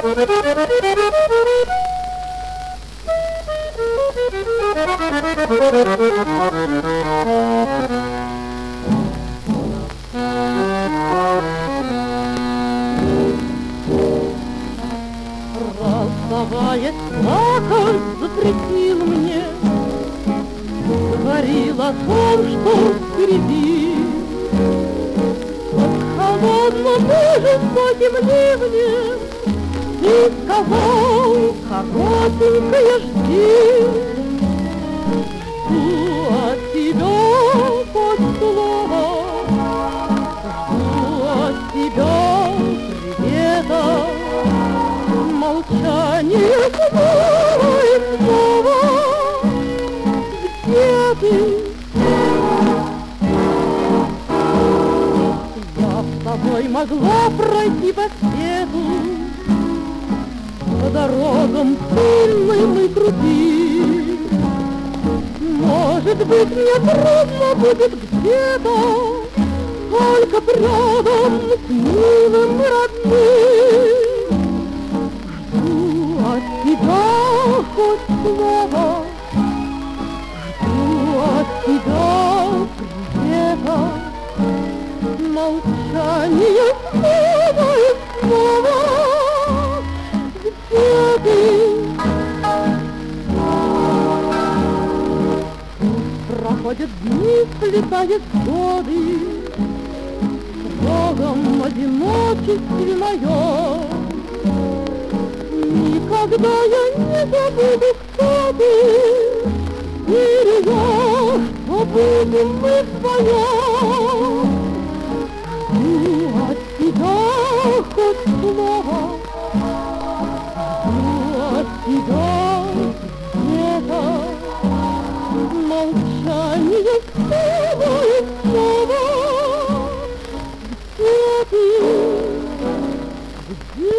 Расставаясь, плакать запретил мне, говорил о том, что впереди. Под холодным и жестоким ливнем ты сказал: коротенькое жди. Жду от тебя хоть слова, жду от тебя привета. Молчание снова и снова. Где ты? Я с тобой могла пройти по свету, по дорогам пыльным и крутым. Может быть, мне трудно будет где-то, только рядом с милым и родным. От тебя хоть слово, жду от тебя привета. Молчание снова и снова. Где ты? Проходят дни, слетают годы, в строгом одиночестве моем. Никогда я не забуду, кто ты, или я, что будем мы вдвоем. Жду от тебя хоть слово, жду от тебя где-то. Молчание снова и снова. Где ты? Где